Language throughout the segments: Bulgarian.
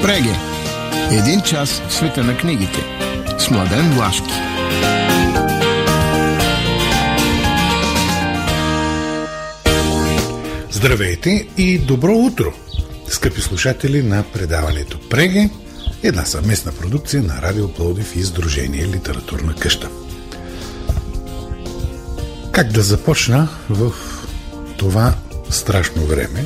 Преге. Един час в света на книгите с Младен Влашки. Здравейте и добро утро, скъпи слушатели на предаването Преге, една съвместна продукция на Радио Пловдив и Сдружение Литературна къща. Как да започна в това страшно време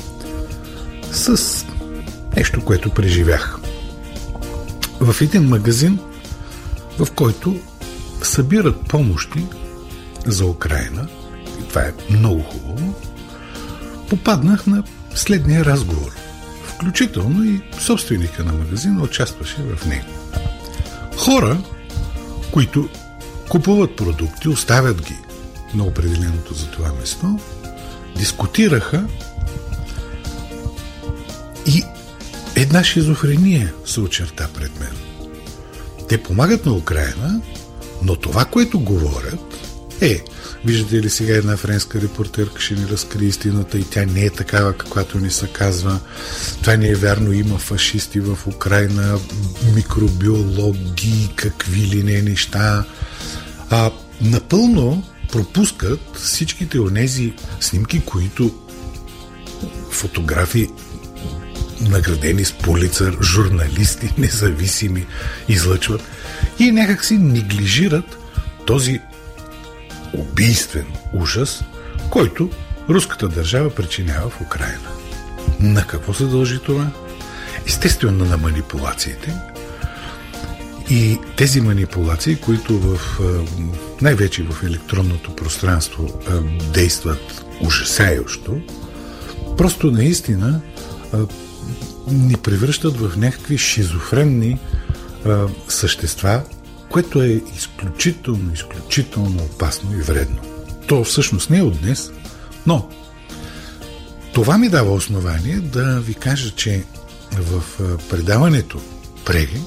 с нещо, което преживях. В един магазин, в който събират помощи за Украйна, и това е много хубаво, попаднах на следния разговор. Включително и собственика на магазина участваше в него. Хора, които купуват продукти, оставят ги на определеното за това место, дискутираха и една шизофрения се очерта пред мен. Те помагат на Украйна, но това, което говорят виждате ли, сега една френска репортерка ще ни разкри истината и тя не е такава, каквато ни се казва. Това не е вярно, има фашисти в Украйна, микробиологи, какви ли не неща. Напълно пропускат всичките онези снимки, които фотографи, наградени с Пулицър, журналисти, независими, излъчват и някак си неглижират този убийствен ужас, който руската държава причинява в Украйна. На какво се дължи това? Естествено на манипулациите. И тези манипулации, които най-вече в електронното пространство действат ужасяющо, просто наистина ни превръщат в някакви шизофренни същества, което е изключително опасно и вредно. То всъщност не е от днес, но това ми дава основание да ви кажа, че в предаването Преге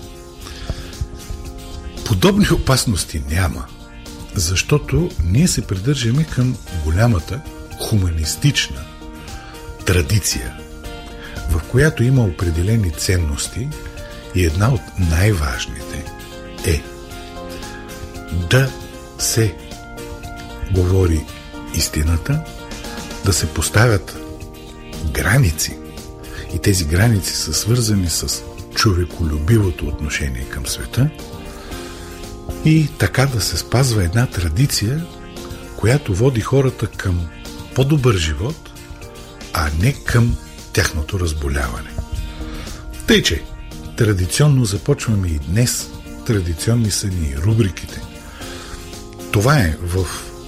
подобни опасности няма, защото ние се придържаме към голямата хуманистична традиция, в която има определени ценности и една от най-важните е да се говори истината, да се поставят граници и тези граници са свързани с човеколюбивото отношение към света и така да се спазва една традиция, която води хората към по-добър живот, а не към тяхното разболяване. Тъй, че традиционно започваме и днес, традиционни са ни рубриките. Това е в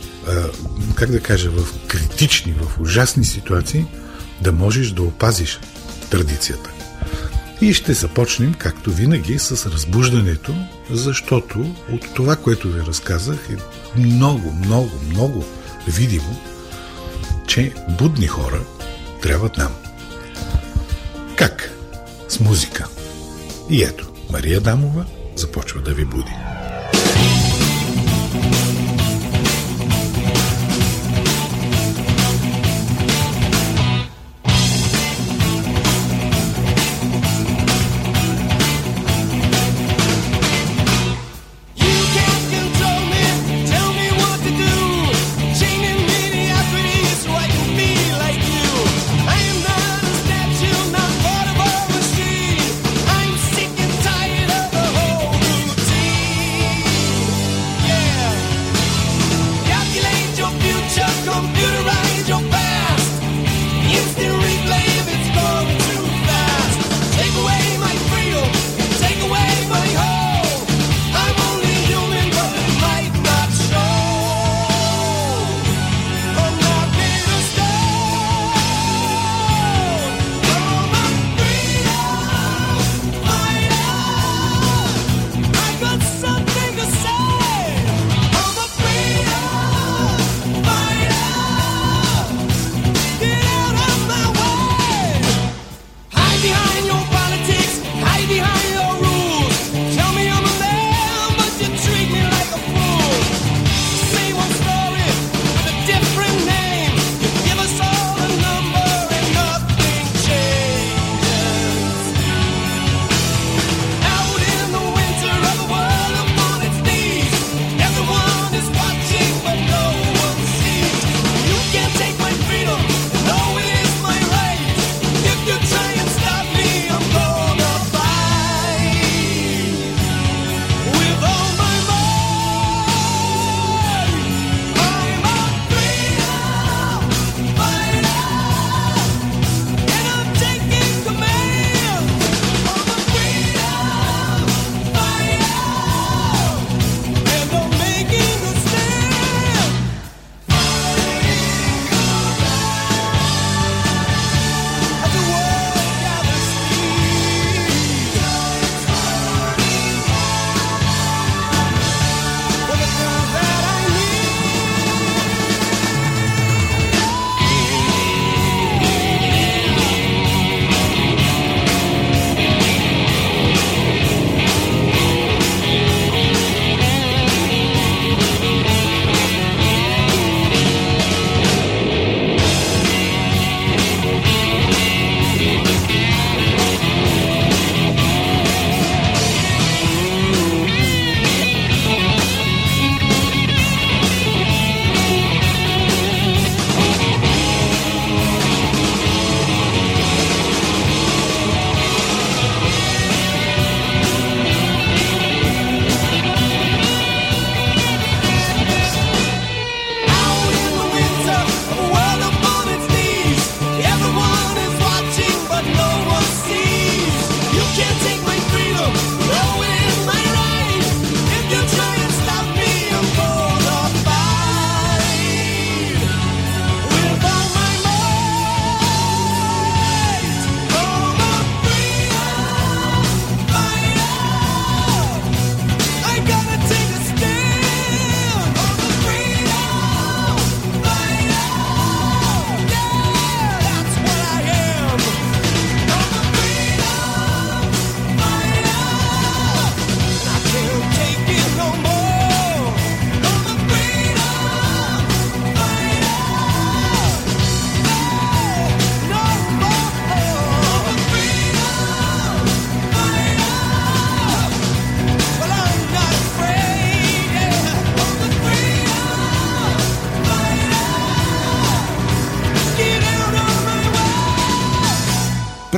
критични, в ужасни ситуации да можеш да опазиш традицията. И ще започнем, както винаги, с разбуждането, защото от това, което ви разказах, е много видимо, че будни хора трябват нам. Как? С музика. И ето, Мария Дамова започва да ви буди.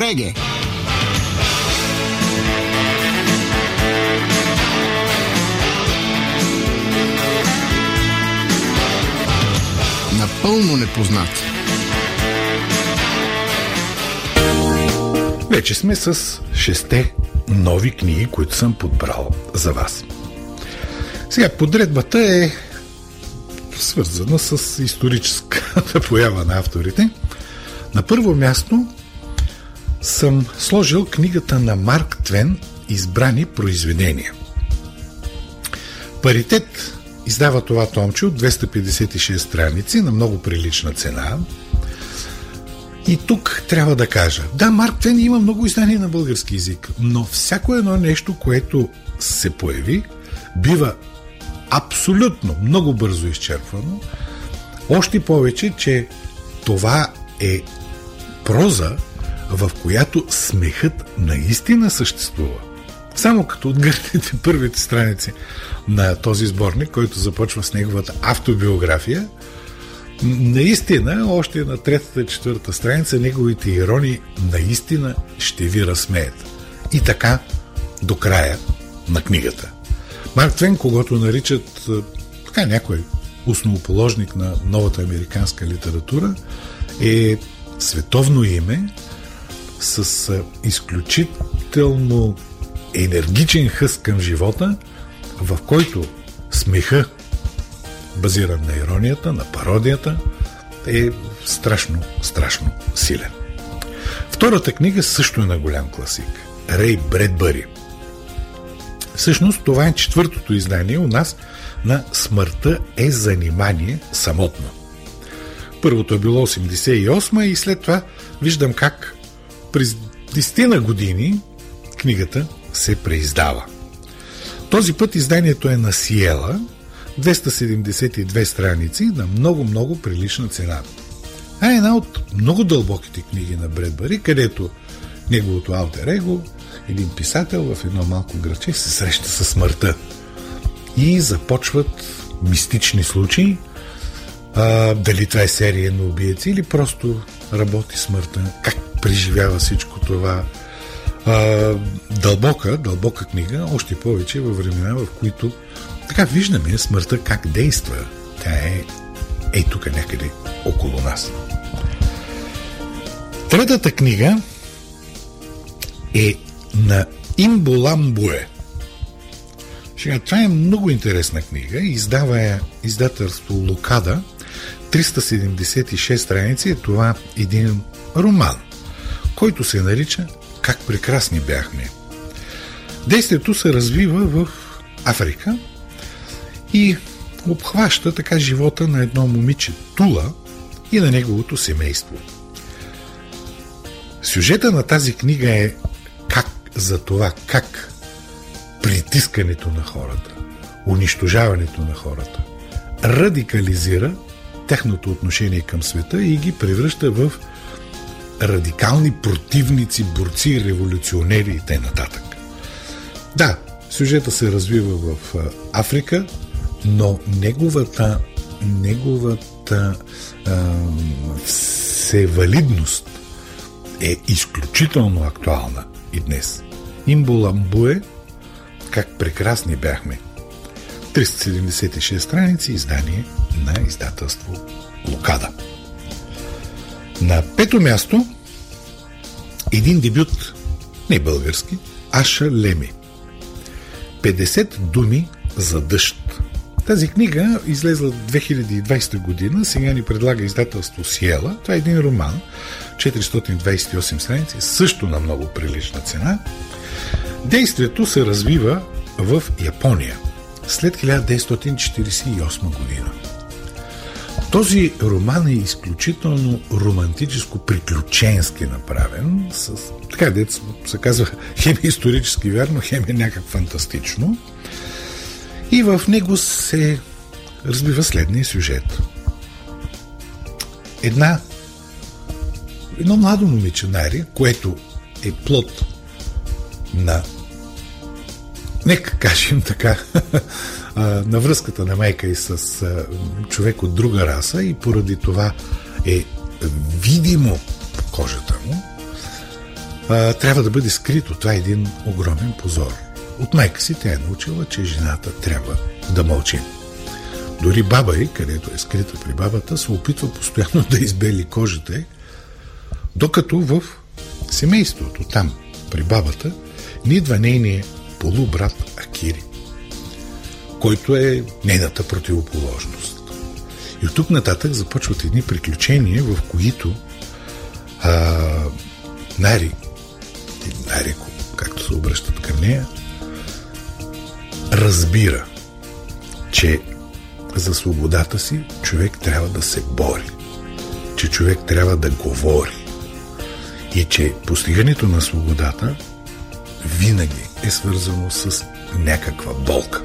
Реге. Напълно непознат. Вече сме с 6 нови книги, които съм подбрал за вас. Сега, подредбата е свързана с историческата поява на авторите. На първо място съм сложил книгата на Марк Твен "Избрани произведения". Паритет издава това томче от 256 страници на много прилична цена. И тук трябва да кажа, да, Марк Твен има много издания на български език, но всяко едно нещо, което се появи, бива абсолютно много бързо изчерпвано. Още повече, че това е проза, в която смехът наистина съществува. Само като отгърнете първите страници на този сборник, който започва с неговата автобиография, наистина, още на 3-4 страница, неговите иронии наистина ще ви разсмеят. И така до края на книгата. Марк Твен, когото наричат така някой основоположник на новата американска литература, е световно име с изключително енергичен хъс към живота, в който смеха, базиран на иронията, на пародията, е страшно силен. Втората книга също е на голям класик. Рей Бредбъри. Всъщност това е 4-то издание у нас на "Смъртта е занимание самотно". Първото е било 88 и след това виждам как през 10 години книгата се преиздава. Този път изданието е на Сиела, 272 страници на много прилична цена. А една от много дълбоките книги на Бредбъри, където неговото алтер его, един писател в едно малко градче, се среща със смъртта. И започват мистични случаи. Дали това е серия на убийци или просто работи смъртта. Как преживява всичко това. Дълбока книга, още повече във времена, в които така виждаме смъртта как действа. Тя е тук някъде около нас. Третата книга е на Имболамбуе. Сега, това е много интересна книга. Издава я издателство Локада, 376 страници. Това е един роман, който се нарича "Как прекрасни бяхме". Действието се развива в Африка и обхваща така живота на едно момиче Тула и на неговото семейство. Сюжета на тази книга е как притискането на хората, унищожаването на хората радикализира тяхното отношение към света и ги превръща в радикални противници, борци, революционери и т.н. Да, сюжета се развива в Африка, но неговата всевалидност е изключително актуална и днес. Имболамбуе, "Как прекрасни бяхме". 376 страници, издание на издателство Локада. На 5-то място един дебют, не български, Аша Леми. 50 думи за дъжд. Тази книга излезла в 2020 година, сега ни предлага издателство Сиела. Това е един роман, 428 страници, също на много прилична цена. Действието се развива в Япония след 1948 година. Този роман е изключително романтическо-приключенски направен, с, така дето се казва, хем е исторически вярно, хем е някак фантастично. И в него се разбива следния сюжет. Едно младо момиче, Нари, което е плод на, нека кажем така, на връзката на майка и с човек от друга раса, и поради това е видимо по кожата му, трябва да бъде скрито. Това е един огромен позор. От майка си тя е научила, че жената трябва да мълчи. Дори баба й, където е скрита при бабата, се опитва постоянно да избели кожата й, докато в семейството, там, при бабата, не идва нейния полубрат Акири, който е нейната противоположност. И от тук нататък започват едни приключения, в които Нарико, както се обръщат към нея, разбира, че за свободата си човек трябва да се бори, че човек трябва да говори и че постигането на свободата винаги е свързано с някаква болка.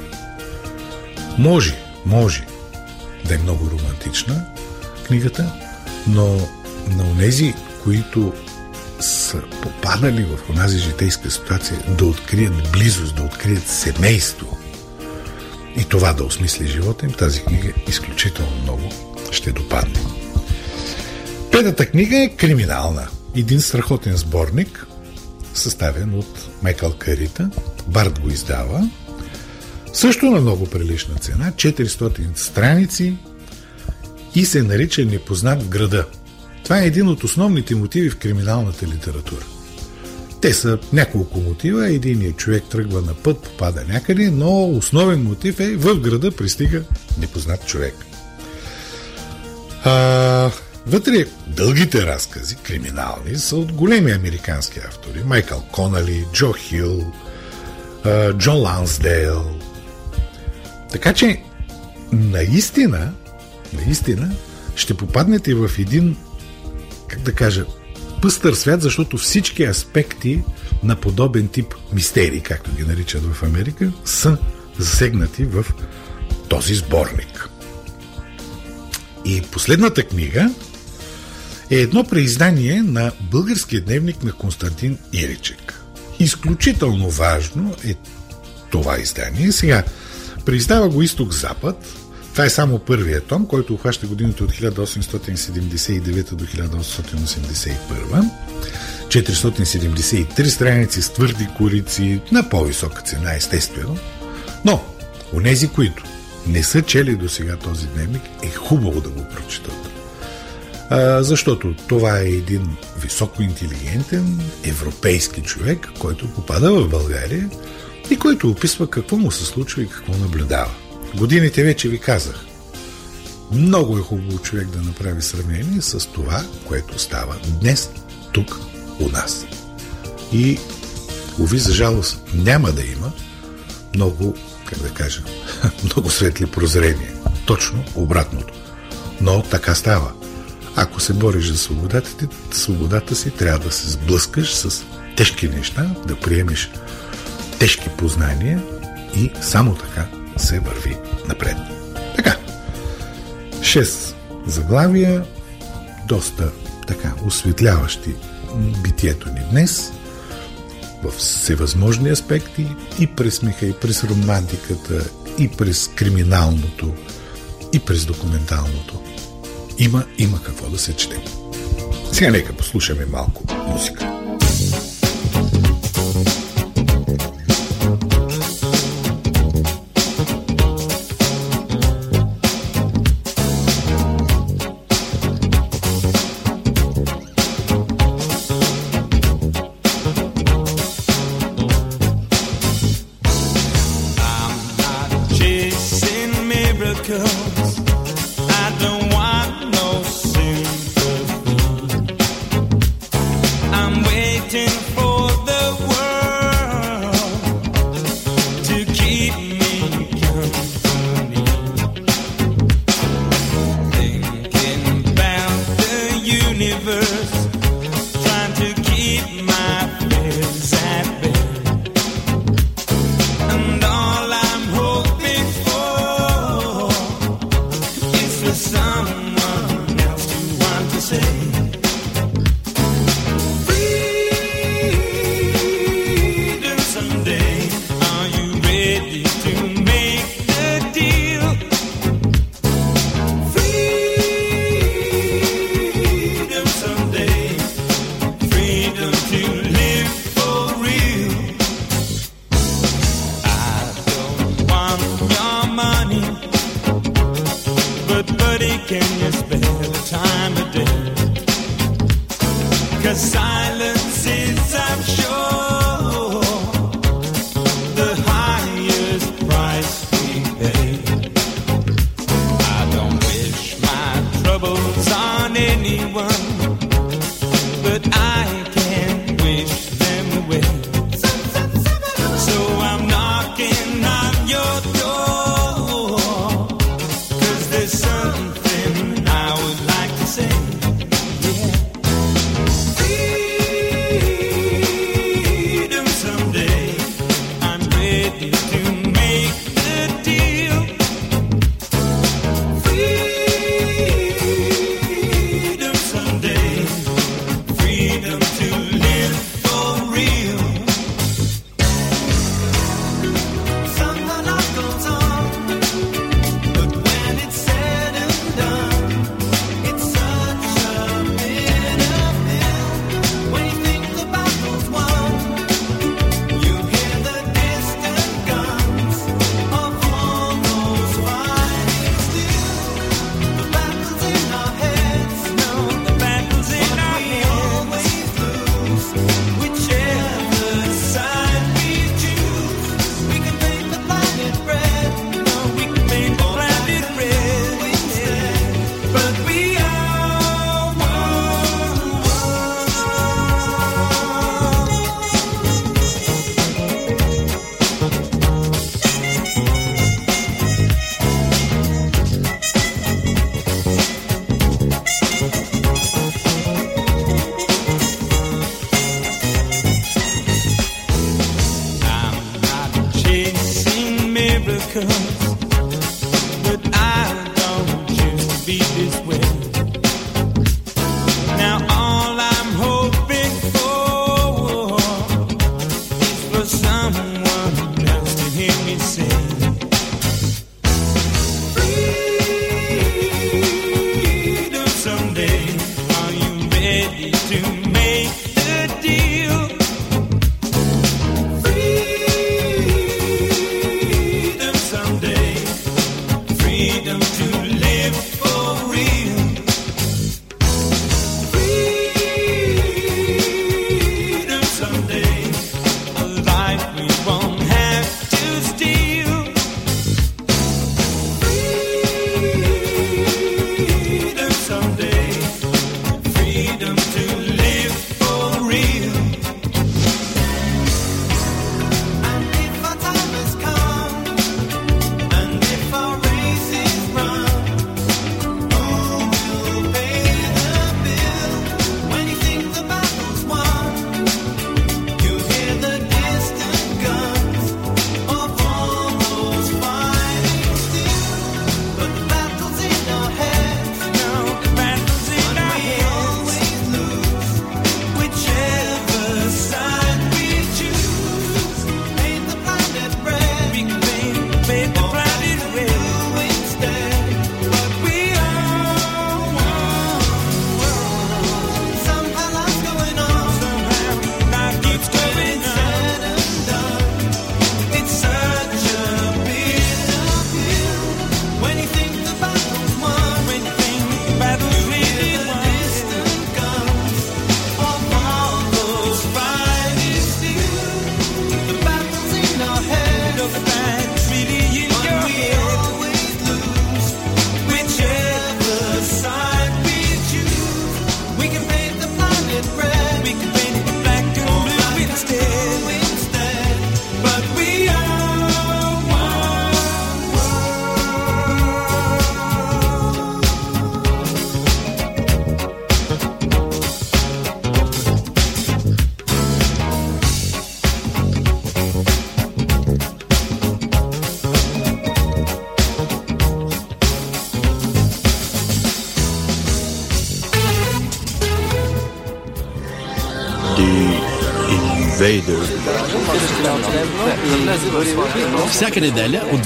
Може да е много романтична книгата, но на онези, които са попадали в онази житейска ситуация, да открият близост, да открият семейство и това да осмисли живота им, тази книга изключително много ще допадне. Петата книга е криминална. Един страхотен сборник, съставен от Майкъл Карита. Барт го издава. Също на много прилична цена, 400 страници и се нарича Непознат в града. Това е един от основните мотиви в криминалната литература. Те са няколко мотива. Единият човек тръгва на път, попада някъде, но основен мотив е в града пристига непознат човек. Вътре дългите разкази, криминални, са от големи американски автори. Майкъл Конали, Джо Хил, Джон Лансдейл. Така че наистина ще попаднете в един, как да кажа, пъстър свят, защото всички аспекти на подобен тип мистерии, както ги наричат в Америка, са засегнати в този сборник. И последната книга е едно преиздание на българския дневник на Константин Иричек. Изключително важно е това издание. Сега, преиздава го Изток-Запад. Това е само първият том, който обхваща годините от 1879 до 1881. 473 страници с твърди корици, на по-висока цена, естествено. Но, онези, които не са чели до сега този дневник, е хубаво да го прочитат. Защото това е един високоинтелигентен европейски човек, който попада в България и който описва какво му се случва и какво наблюдава. Годините вече ви казах. Много е хубаво човек да направи сравнение с това, което става днес, тук, у нас. И, уви, за жалост, няма да има много, как да кажа, много светли прозрения. Точно обратното. Но така става. Ако се бориш за свободата си, трябва да се сблъскаш с тежки неща, да приемеш тежки познания и само така се върви напред. Така. 6 заглавия, доста така осветляващи битието ни днес в всевъзможни аспекти, и през смеха, и през романтиката, и през криминалното, и през документалното. Има какво да се чете. Сега нека послушаме малко музика. Всяка неделя от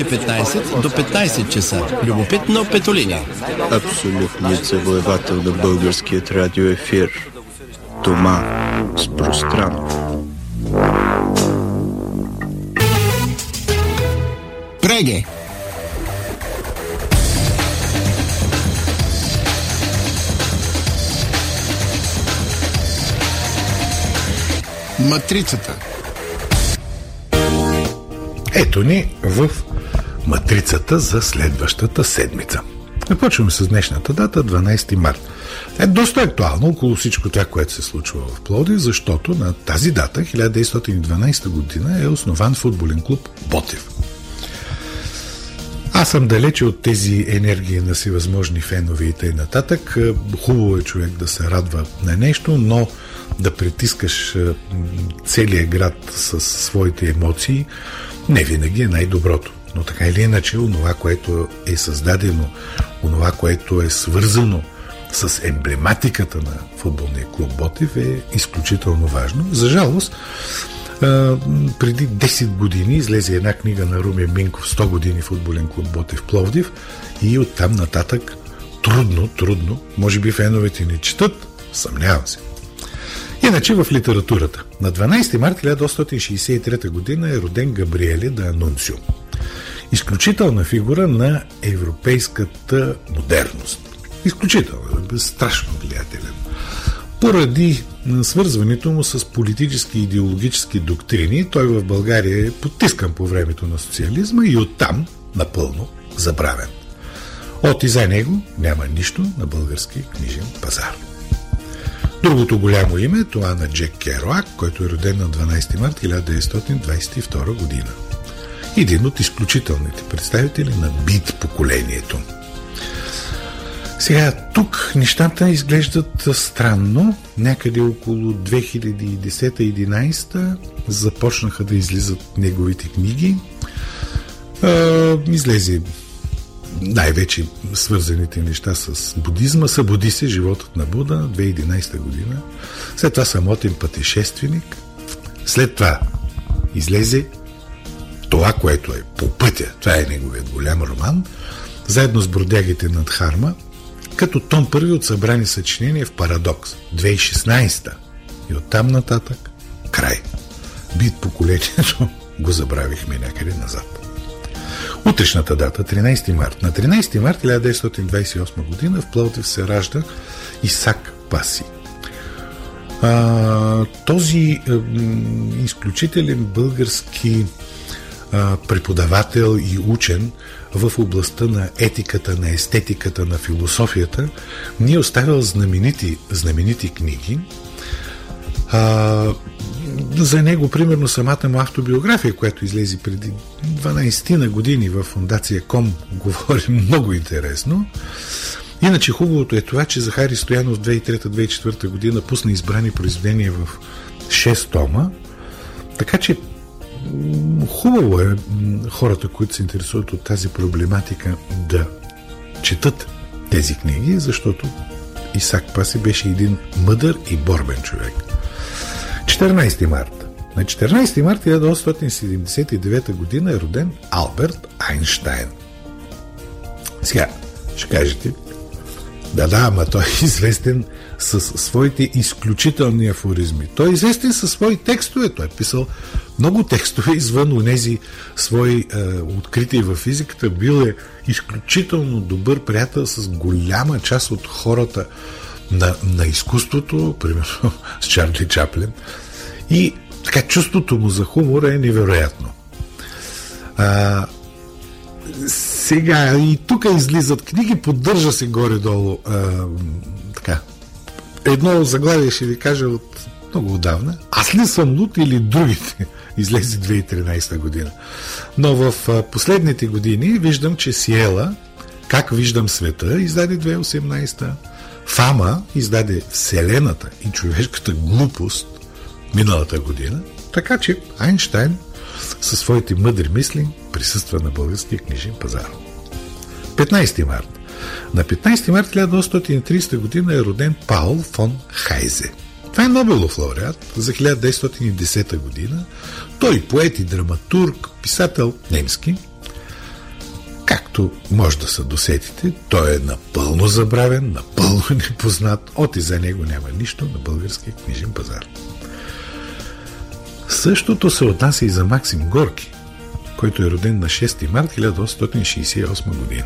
12:15 до 15 часа. Любопитно Петолиня. Абсолютният завоевател на българският радиоефир. Тома с пространство. Преге. Матрицата. Ето ни в матрицата за следващата седмица. Започваме с днешната дата, 12 март. Е доста актуално около всичко това, което се случва в Пловдив, защото на тази дата, 1912 година, е основан футболен клуб Ботев. Аз съм далече от тези енергии на всевъзможни фенове и т.н. Хубаво е човек да се радва на нещо, но да притискаш целия град с своите емоции не винаги е най-доброто. Но така или иначе, онова, което е създадено, онова, което е свързано с емблематиката на футболния клуб Ботев е изключително важно. За жалост, преди 10 години излезе една книга на Румен Минков «100 години футболен клуб Ботев Пловдив» и оттам нататък трудно, може би феновете ни четат, съмнявам се. Иначе в литературата. На 12 март 1863 година е роден Габриеле да Анунцио. Изключителна фигура на европейската модерност. Изключително, страшно влиятелен. Поради свързването му с политически и идеологически доктрини, той в България е потискан по времето на социализма и оттам напълно забравен. От и за него няма нищо на български книжен пазар. Другото голямо име е това на Джек Керуак, който е роден на 12 март 1922 година. Един от изключителните представители на бит поколението. Сега, тук нещата изглеждат странно. Някъде около 2010-2011 започнаха да излизат неговите книги. Излезе най-вече свързаните неща с будизма. Събуди се, животът на Буда, 2011 година. След това Самотен пътешественик. След това излезе това, което е по пътя. Това е неговият голям роман. Заедно с Бродягите над Харма, като том първи от събрани съчинения в Парадокс, 2016. И оттам нататък край. Бит поколението го забравихме някъде назад. Утрешната дата, 13 март. На 13 март 1928 година в Пловдив се ражда Исак Паси. Този изключителен български преподавател и учен в областта на етиката, на естетиката, на философията, ни е оставил знаменити книги. За него, примерно, самата му автобиография, която излезе преди 12 на години в фондация КОМ, говори много интересно. Иначе хубавото е това, че Захари Стоянов 2003-2004 година пусна избрани произведения в 6 тома, така че хубаво е хората, които се интересуват от тази проблематика, да четат тези книги, защото Исак Паси беше един мъдър и борбен човек. 14 март. На 14 март 1879 година е роден Алберт Айнщайн. Сега ще кажете, ама той е известен с своите изключителни афоризми. Той е известен със свои текстове. Той е писал много текстове извън онези свои открития във физиката. Бил е изключително добър приятел с голяма част от хората на изкуството, примерно с Чарли Чаплин. И така чувството му за хумор е невероятно. Сега и тук излизат книги, поддържа се горе-долу така. Едно заглавие ще ви кажа от много отдавна. Аз ли съм луд или другите? Излезе 2013 година. Но в последните години виждам, че Сиела, Как виждам света, издаде 2018. Фама издаде Вселената и човешката глупост миналата година. Така че Айнщайн със своите мъдри мисли присъства на българския книжен пазар. 15 март. На 15 март 1930 година е роден Паул фон Хайзе. Това е Нобелов лауреат за 1910 година. Той поет и драматург, писател немски. Както може да се досетите, той е напълно забравен, напълно непознат. От и за него няма нищо на българския книжен пазар. Същото се отнася и за Максим Горки, който е роден на 6 март 1868 година.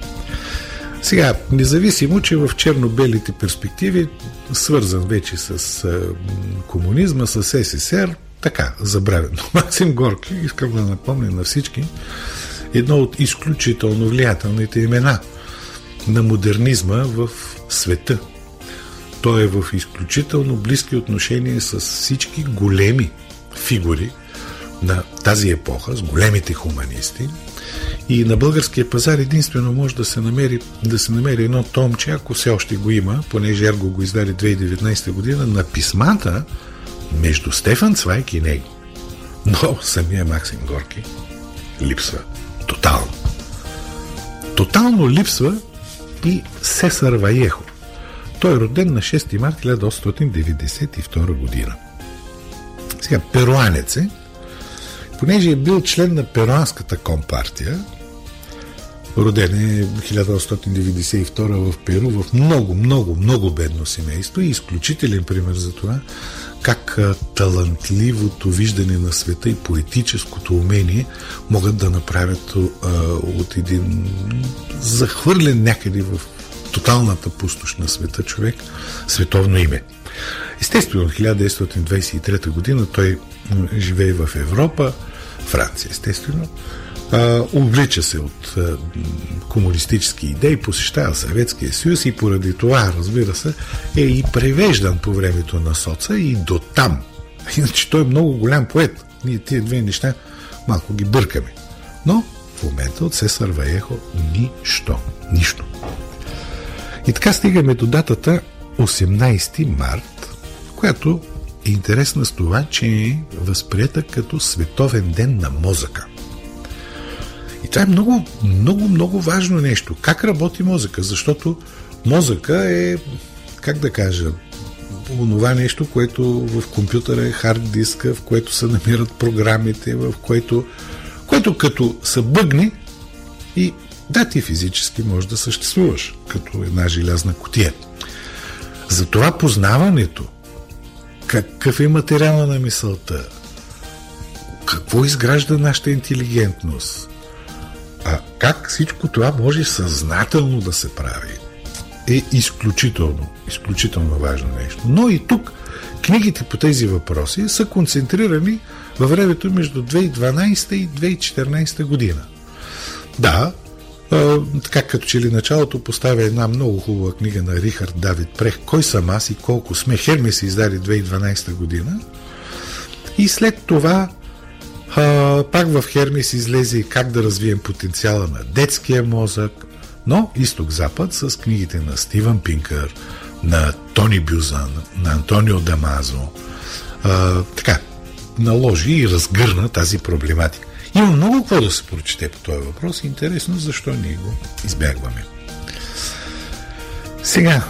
Сега, независимо, че в черно-белите перспективи, свързан вече с комунизма, с СССР, така, забравен. Но Максим Горки, искам да напомня на всички, едно от изключително влиятелните имена на модернизма в света. Той е в изключително близки отношения с всички големи фигури на тази епоха, с големите хуманисти. И на българския пазар единствено може да се намери едно томче, ако все още го има, понеже Ерго го издаде 2019 година, на писмата между Стефан Цвайг и него. Но самия Максим Горки липсва. Тотално. Тотално липсва и Сесар Вайехо. Той е роден на 6 март 1892 година. Сега, перуанец е, понеже е бил член на перуанската компартия, роден е 1892 в Перу, в много бедно семейство и изключителен пример за това, как талантливото виждане на света и поетическото умение могат да направят от един захвърлен някъде в тоталната пустош на света човек световно име. Естествено, от 1923 година той живее в Европа, Франция, естествено. Увлича се от комунистически идеи, посещава Съветския съюз и поради това, разбира се, е и превеждан по времето на соца и до там. Иначе той е много голям поет. Ние тия две неща малко ги бъркаме. Но в момента от Сесар Вайехо нищо. И така стигаме до датата 18 март, която е интересна с това, че е възприета като Световен ден на мозъка. И това е много, много, много важно нещо. Как работи мозъка? Защото мозъка е, как да кажа, онова нещо, което в компютъра е хард диска, в което се намират програмите, в което като са бъгни и да, ти физически можеш да съществуваш като една желязна кутия. Затова познаването, какъв е материала на мисълта, какво изгражда нашата интелигентност, как всичко това може съзнателно да се прави, е изключително важно нещо. Но и тук книгите по тези въпроси са концентрирани във времето между 2012 и 2014 година. Да, така като че ли началото поставя една много хубава книга на Рихард Давид Прех "Кой съм аз и колко сме". Хермес се издаде 2012 година. И след това пак в Хермес излезе и "Как да развием потенциала на детския мозък", но изток-запад с книгите на Стивън Пинкър, на Тони Бюзан, на Антонио Дамазо, така, наложи и разгърна тази проблематика. Има много какво да се прочете по този въпрос. Интересно защо ние го избягваме. Сега,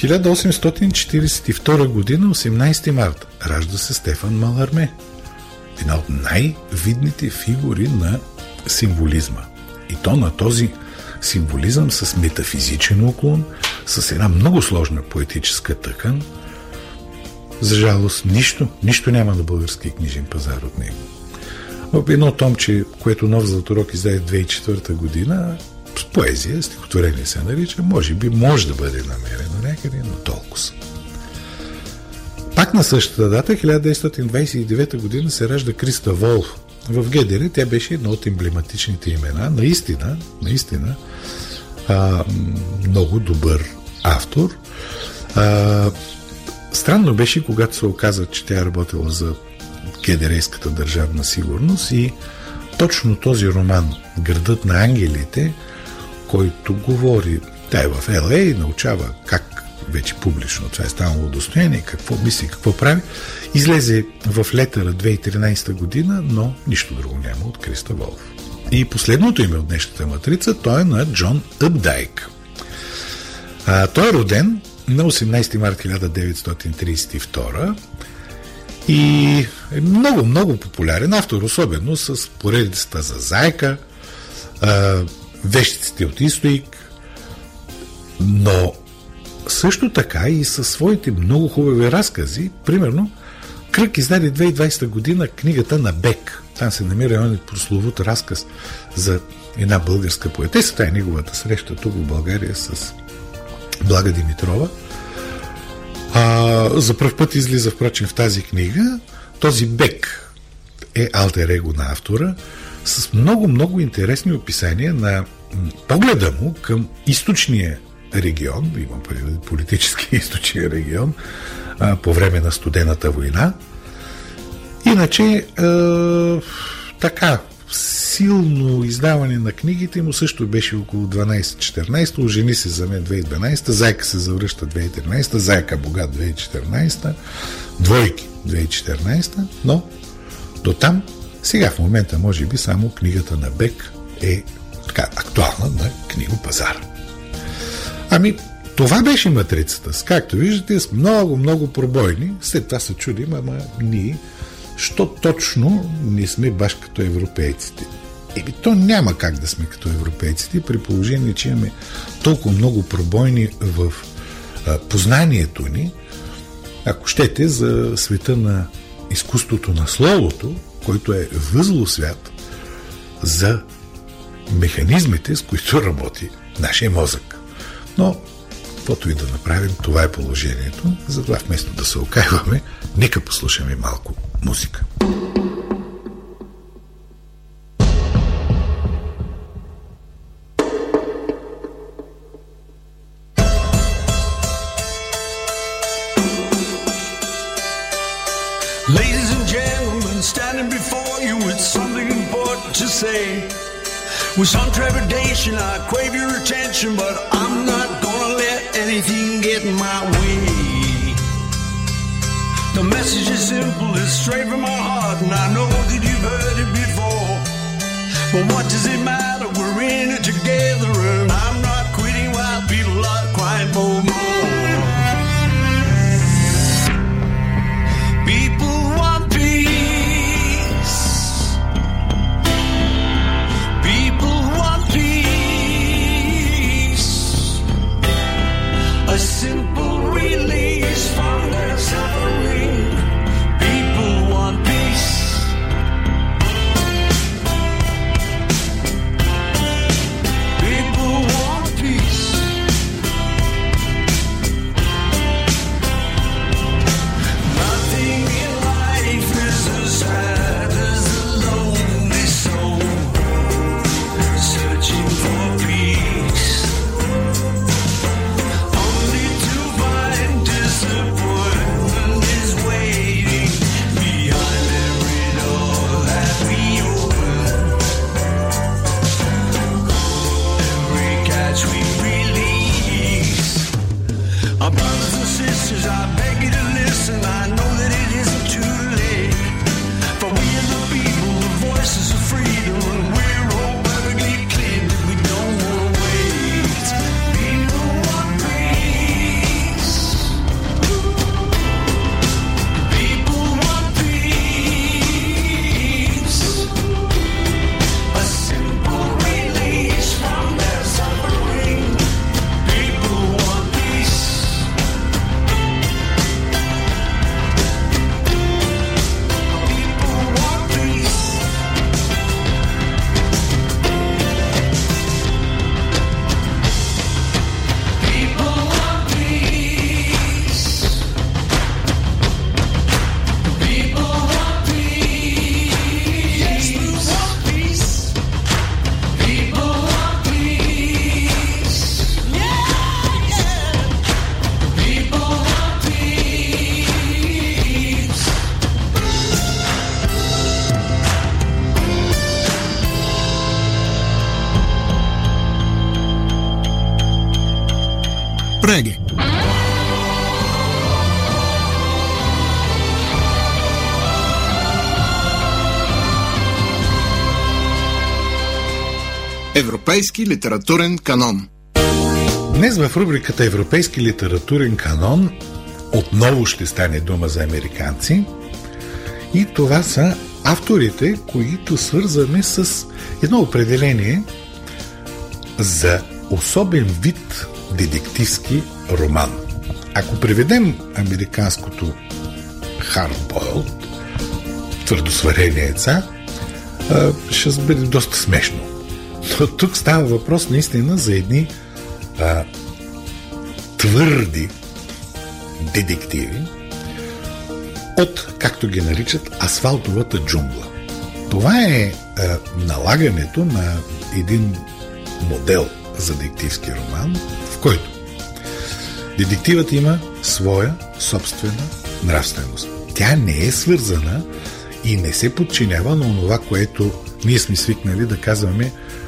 1842 година, 18 марта, ражда се Стефан Маларме. Една от най-видните фигури на символизма. И то на този символизъм с метафизичен уклон, с една много сложна поетическа тъкан. За жалост, нищо няма на български книжен пазар от него. В едно томче, което Нов Златорог издаде 2004 година, с поезия, стихотворение се нарича, може да бъде намерено някъде, но толкова. Пак на същата дата, 1929 година, се ражда Криста Волф. В ГДР тя беше едно от емблематичните имена. Наистина много добър автор. Странно беше, когато се оказа, че тя е работила за ГДР-ската държавна сигурност, и точно този роман "Градът на ангелите", който говори, тя е в ЛА и научава как вече публично това е станало достояние, какво мисли, какво прави, излезе в Летъра 2013 година, но нищо друго няма от Криста Волф. И последното име от днешната матрица, той е на Джон Ъпдайк. Той е роден на 18 марта 1932 и е много, много популярен автор, особено с поредицата за Зайка, Вещиците от изток, но също така и със своите много хубави разкази. Примерно, Кръг издаде 2020 година книгата на Бек. Там се намира един прословут разказ за една българска поетеса. Това е неговата среща тук в България с Блага Димитрова. За пръв път излиза, впрочем, в тази книга. Този Бек е алтер его на автора, с много, много интересни описания на погледа му към източния регион, имам предвид политически източния регион, по време на Студената война. Иначе, така, силно издаване на книгите му също беше около 12-14. Ожени се за мен 2012, Зайка се завръща 2013, Зайка богат 2014, Двойки 2014, но до там, сега в момента може би само книгата на Бек е така актуална на книгопазара. Ами, това беше матрицата. Както виждате, с много, много пробойни. След това се чудим, ама ние, що точно не сме баш като европейците? То няма как да сме като европейците, при положение, че имаме толкова много пробойни в познанието ни, ако щете, за света на изкуството на словото, който е възлов свят за механизмите, с които работи нашия мозък. Но, каквото и да направим, това е положението. Затова вместо да се окайваме, нека послушаме малко музика. Ladies and gentlemen, standing before you with something important to say. With some trepidation, I crave your attention, but I'm not gonna let anything get in my way. The message is simple, it's straight from my heart, and I know that you've heard it before. But what does it matter together, and I'm not quitting while people are crying for more. People want peace. People want peace. A simple release from their suffering. People want peace. People want peace. Nothing in life is as sad as a lonely soul searching for peace, only to find disappointment is waiting behind every door that we open, every catch we release. Our brothers and sisters, I beg you to listen. I know that it isn't too late, for we are the people, the voices of freedom, and we're all perfectly clear that we don't want to wait. People want peace. People want peace. A simple release from their suffering. People want peace. People want peace. People want peace. People want peace. Yes, we want peace. People want peace. Yeah, yeah. People want peace. Reggae. Европейски литературен канон. Днес в рубриката Европейски литературен канон отново ще стане дума за американци. И това са авторите, които свързваме с едно определение за особен вид детективски роман. Ако преведем американското hard-boiled, твърдосварени яйца, ще бъде доста смешно. Но тук става въпрос наистина за едни твърди детективи от, както ги наричат, асфалтовата джунгла. Това е налагането на един модел за детективски роман, в който детективът има своя собствена нравственост. Тя не е свързана и не се подчинява на това, което ние сме свикнали да казваме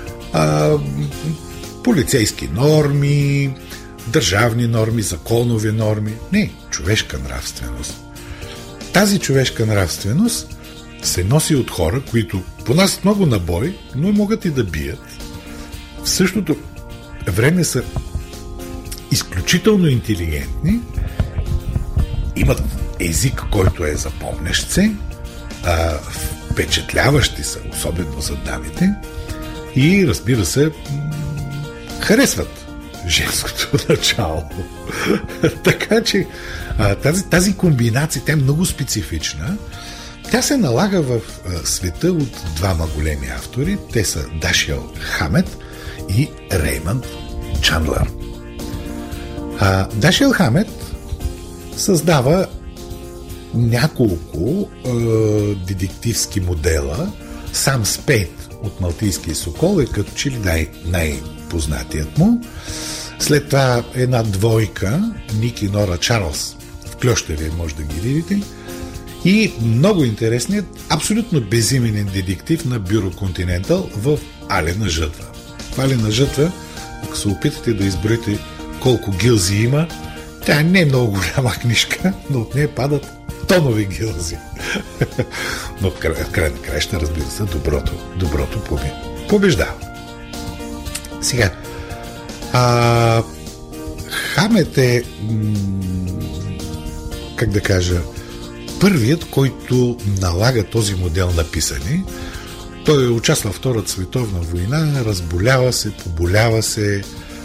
полицейски норми, държавни норми, законови норми. Не, човешка нравственост. Тази човешка нравственост се носи от хора, които понасят много на бой, но могат и да бият. В същото време са изключително интелигентни, имат език, който е запомнящ се, впечатляващи са, особено за дамите, и разбира се, харесват женското начало. Така че тази комбинация, тя е много специфична. Тя се налага в света от двама големи автори. Те са Дашиел Хамет и Реймънд Чандлър. Дашиел Хамет създава няколко детективски модела. Сам Спейд от Малтийския сокол е като че ли най-познатият му. След това една двойка, Ник и Нора Чарлз, в Кльощеве може да ги видите. И много интересният, абсолютно безименен детектив на Бюро Континентал в Алена жътва. В Алена жътва, ако се опитате да изброите колко гилзи има, тя не е много голяма книжка, но от нея падат тонови гилзи. Но в край на краища, разбира се, доброто побеждава. Сега, Хамет е, как да кажа, първият, който налага този модел на писане. Той участва в Втората световна война, разболява се, поболява се,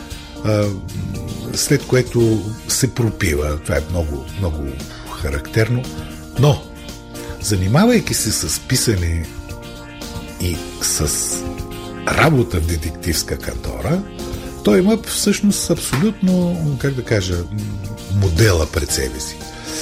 след което се пропива. Това е много, много характерно. Но, занимавайки се с писане и с работа в детективска кантора, той има всъщност абсолютно, как да кажа, модела пред себе си.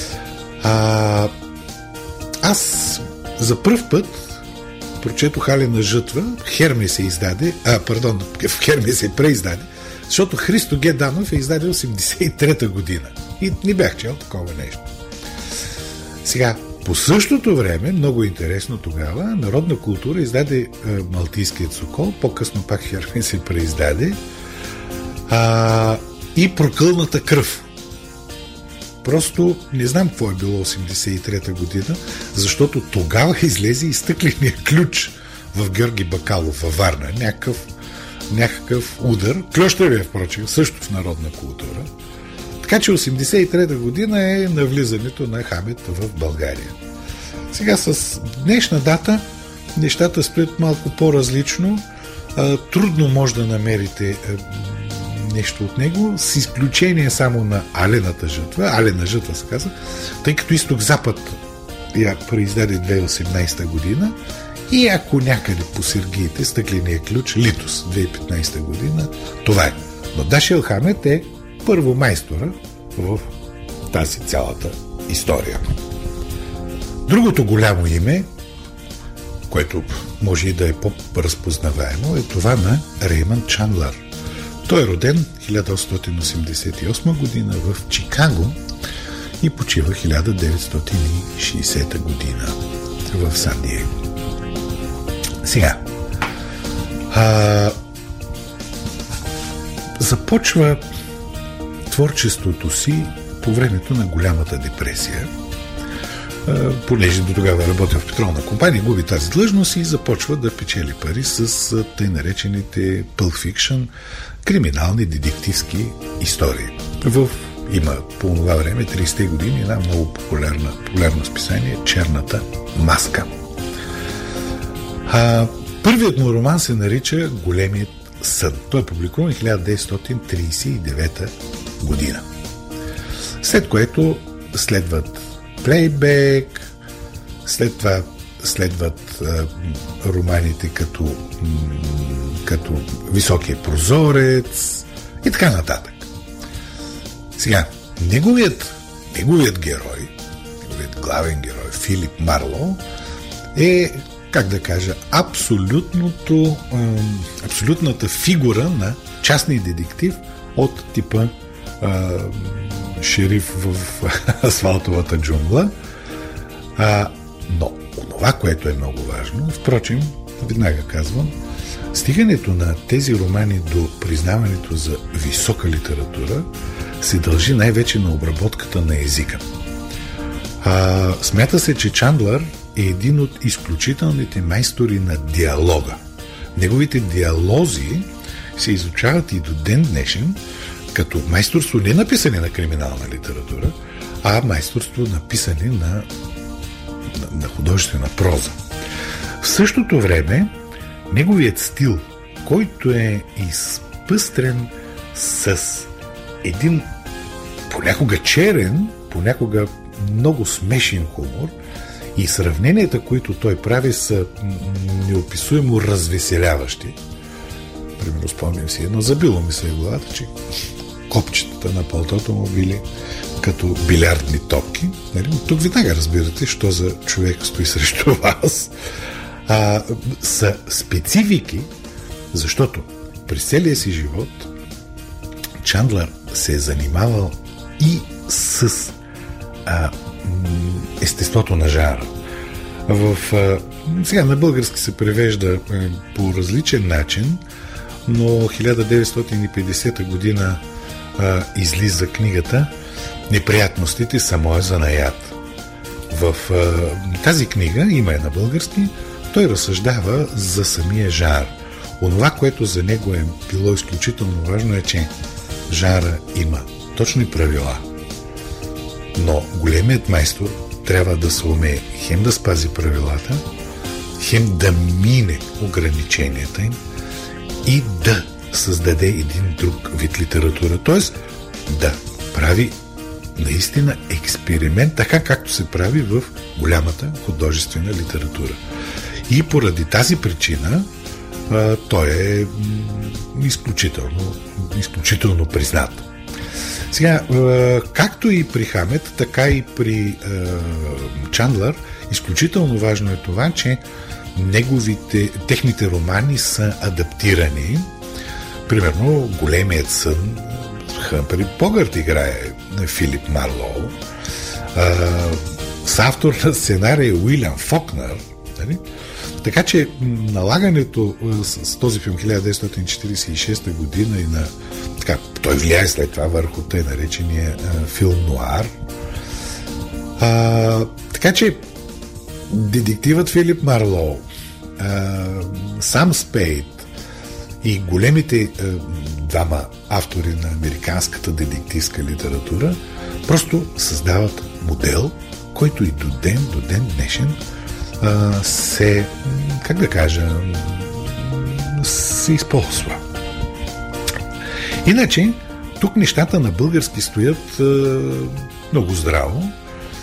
Аз за пръв път прочетох Алена жътва, Херме се издаде, в Херме се преиздаде, защото Христо Г. Данов издаде 83-та година. И не бях чел такова нещо. Сега, по същото време, много интересно тогава, Народна култура издаде Малтийският сокол, по-късно пак Херме се преиздаде, и Прокълната кръв. Просто не знам какво е било 83-та година, защото тогава излезе и Стъкления ключ в Георги Бакалов във Варна. Някакъв удар. Клющевия, впрочем, също в Народна култура. Така че 83-та година е навлизането на Хамет в България. Сега с днешна дата нещата стоят малко по-различно. Трудно може да намерите нещо от него, с изключение само на Алената жътва. Алена жътва се казва, тъй като Изток-Запад я преиздаде 2018 година и ако някъде по сергиите Стъкления ключ, Литос 2015 година, това е. Но Дашил Хамет е първомайстора в тази цялата история. Другото голямо име, което може и да е по-разпознаваемо, е това на Реймънд Чандлър. Той е роден 1888 година в Чикаго и почива 1960 година в Сан Диего. Сега, започва творчеството си по времето на голямата депресия, понеже до тогава работил в петролна компания, губи тази длъжност и започва да печели пари с тъй наречените Pulp Fiction, криминални детективски истории. Има по това време, 30-те години, една много популярно списание Черната маска. Първият му роман се нарича Големият сън. Той е публикуван 1939 година. След което следват Плейбек, след това следват романите като Високия прозорец и така нататък. Сега, неговият герой, неговият главен герой, Филип Марлоу, е, как да кажа, абсолютната фигура на частния детектив от типа шериф в асфалтовата джунгла. Но това, което е много важно, впрочем, веднага казвам, стигането на тези романи до признаването за висока литература се дължи най-вече на обработката на езика. Смята се, че Чандлър е един от изключителните майстори на диалога. Неговите диалози се изучават и до ден днешен като майсторство не на писане на криминална литература, а майсторство на писане на художествена проза. В същото време неговият стил, който е изпъстрен с един понякога черен, понякога много смешен хумор, и сравненията, които той прави, са неописуемо развеселяващи. Примерно, спомням си едно, забило ми се в главата, че копчетата на палтото му били като билярдни топки. Тук веднага разбирате, що за човек стои срещу вас. Са специфики, защото през целия си живот Чандлър се е занимавал и с естеството на жанра. Сега на български се превежда по различен начин, но 1950 година излиза книгата "Неприятностите са моя занаят". В тази книга, има е на български, той разсъждава за самия жанр. Онова, което за него е било изключително важно, е, че жанра има точни правила, но големият майстор трябва да се умее хем да спази правилата, хем да мине ограниченията им и да създаде един друг вид литература. Тоест да прави наистина експеримент, така както се прави в голямата художествена литература. И поради тази причина той е изключително признат. Сега, както и при Хамет, така и при Чандлър, изключително важно е това, че техните романи са адаптирани. Примерно, Големият сън, Хъмфри Богърт играе Филип Марлоу, с автор на сценария Уилям Фокнер. Нали? Така че налагането с този филм 1946 година и на той влияе след това върху тъй наречения филм нуар. Така че детективът Филип Марлоу, Сам Спейд и големите двама автори на американската детективска литература просто създават модел, който и до ден днешен се, как да кажа, се използва. Иначе, тук нещата на български стоят много здраво.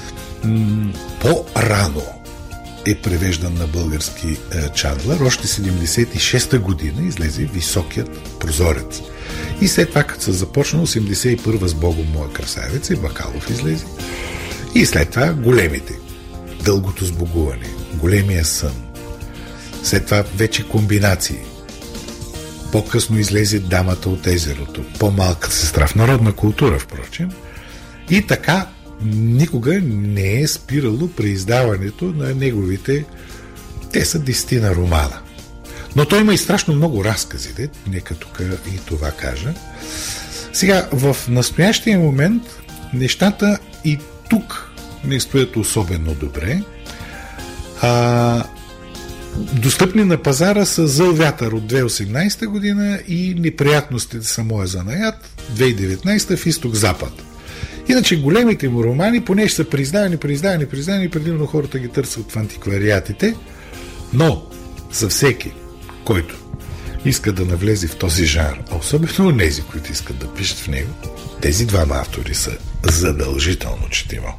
По-рано е превеждан на български Чандлър. Още 76-та година излезе Високият прозорец. И след това, като се започна 81-та с Богом моя красавица, и Бакалов излезе. И след това големите. Дългото сбогуване, Големия сън. След това вече комбинации. По-късно излезе Дамата от езерото, По-малката сестра в народна култура, впрочем. И така никога не е спирало преиздаването на неговите, те са 10 романа. Но той има и страшно много разкази, нека тук и това кажа. Сега, в настоящия момент нещата и тук не стоят особено добре. Достъпни на пазара са Зъл вятър от 2018 година и Неприятностите са моя занаят 2019 в Изток-Запад. Иначе големите му романи, понеже са прииздавани, предимно хората ги търсят в антиквариатите, но за всеки, който иска да навлезе в този жанр, а особено тези, които искат да пишат в него, тези двама автори са задължително четимо.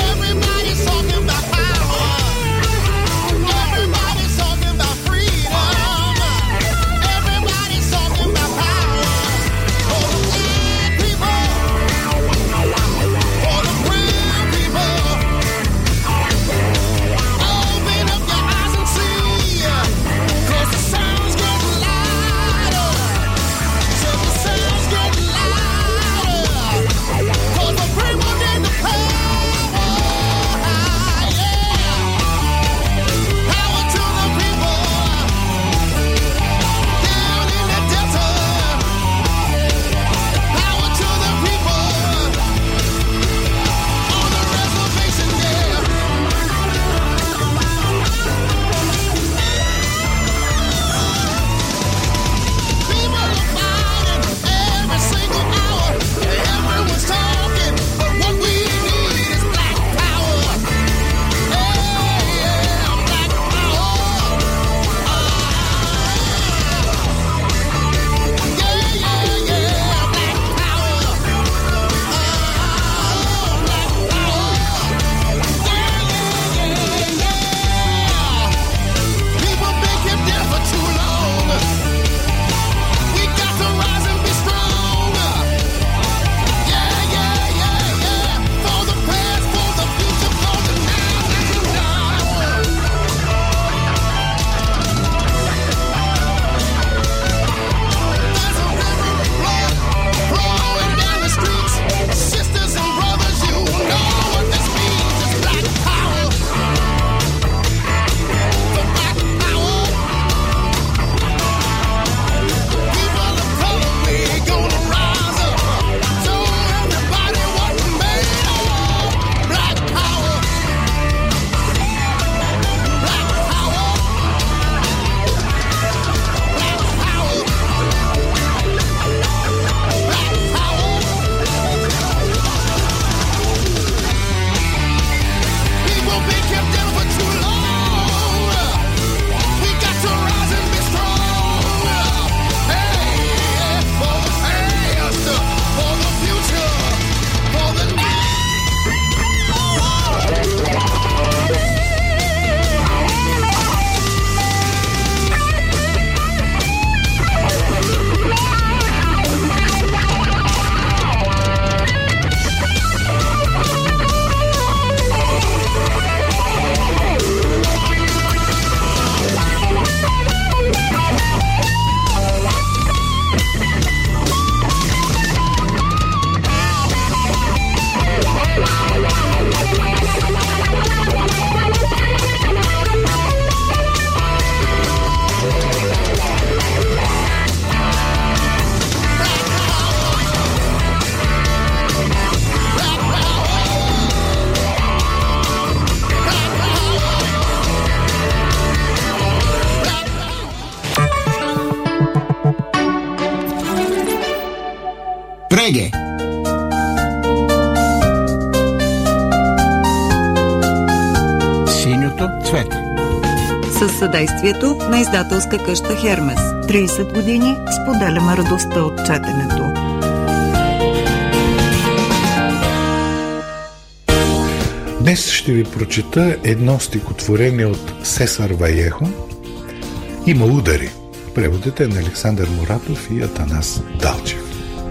Everybody's talking about Преге! Синьото цвете. Със съдействието на издателска къща Хермес. 30 години споделяме радостта от четенето. Днес ще ви прочета едно стихотворение от Сесар Вайехо. Има удари. Преводът е на Александър Моратов и Атанас Далчев.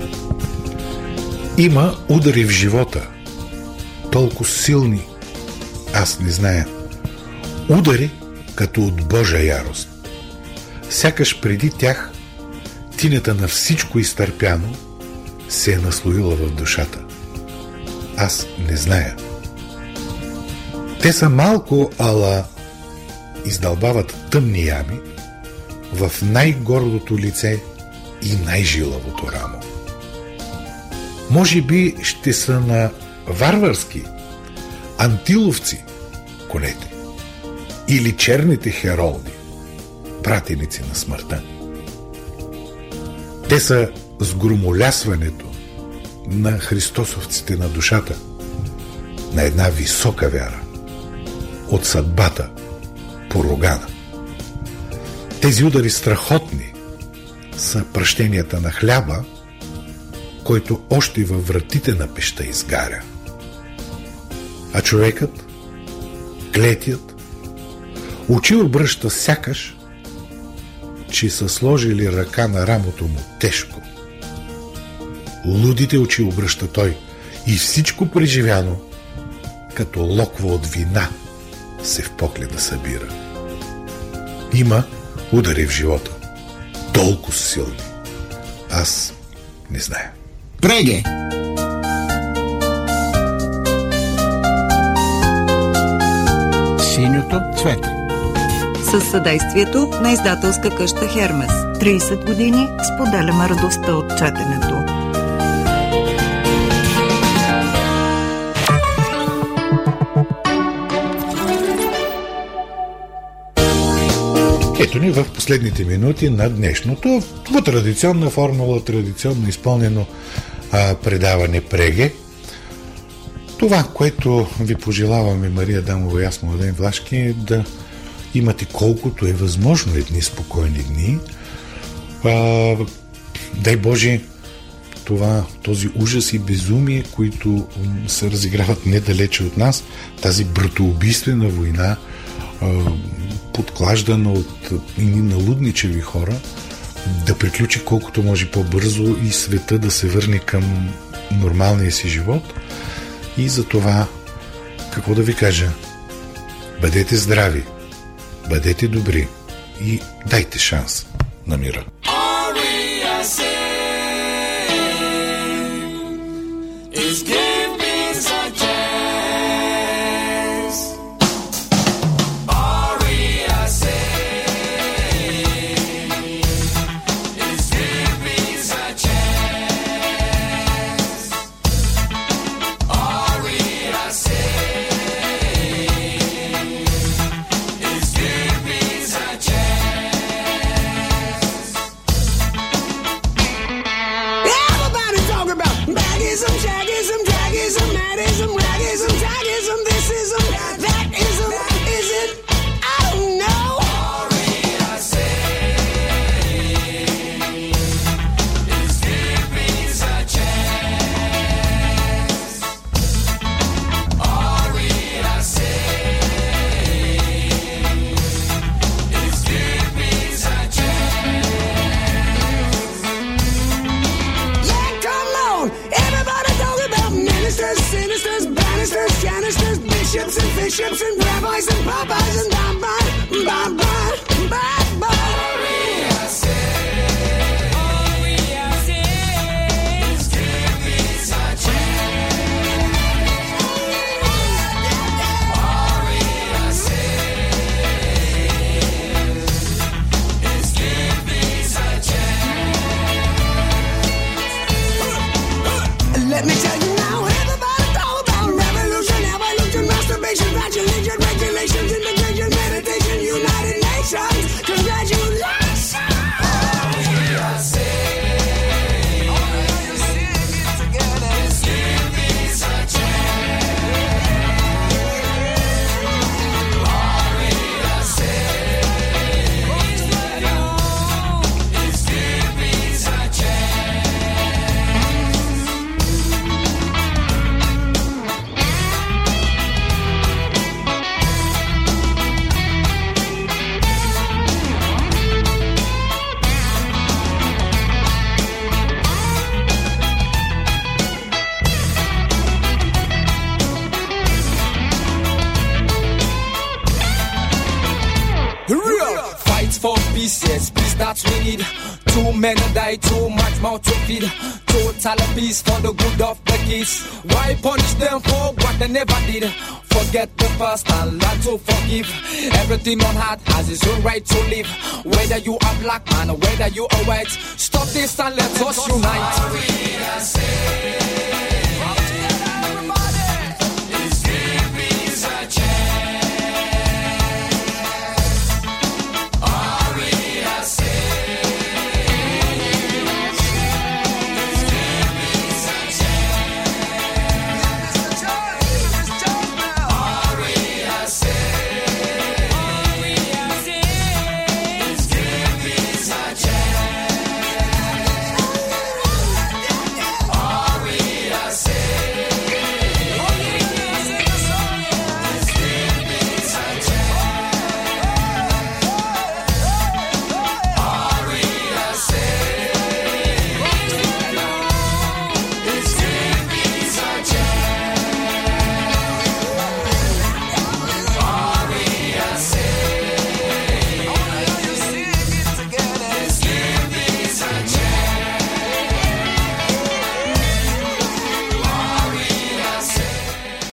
Има удари в живота, толкова силни, аз не зная. Удари като от Божа ярост. Сякаш преди тях тинята на всичко изтърпяно се е наслоила в душата. Аз не зная. Те са малко, ала издълбават тъмни ями в най-гордото лице и най-жилавото рамо. Може би ще са на варварски, антиловци конете или черните херолди, пратеници на смъртта. Те са с громолясването на христосовците на душата, на една висока вяра, от съдбата поругана. Тези удари страхотни са пръщенията на хляба, който още във вратите на пеща изгаря. А човекът, клетият, очи обръща сякаш, че са сложили ръка на рамото му тежко. Лудите очи обръща той и всичко преживяно, като локва от вина, се в погледа събира. Има удари в живота, толкова силни. Аз не зная. Преге! Синьото цвете. Със съдействието на издателска къща Хермес. 30 години споделяме радостта от четенето. Ето ни в последните минути на днешното в традиционна формула, традиционно изпълнено предаване Преге. Това, което ви пожелаваме, Мария Дамова и аз, Младен Влашки, е да имате колкото е възможно едни спокойни дни. Дай Боже, този ужас и безумие, които се разиграват недалече от нас, тази братоубийствена война, подклаждана от налудничеви хора, да приключи колкото може по-бързо и света да се върне към нормалния си живот. И за това, какво да ви кажа, бъдете здрави, бъдете добри и дайте шанс на мира. Bishops and rabbis and Popeyes and let me tell you now, everybody talk about revolution, evolution, masturbation, regulation, integration, meditation, United Nations. Men die too much mouth to feed. Total peace for the good of the kids. Why punish them for what they never did? Forget the past and learn to forgive. Everything on heart has its own right to live. Whether you are black man or whether you are white, stop this and let us unite.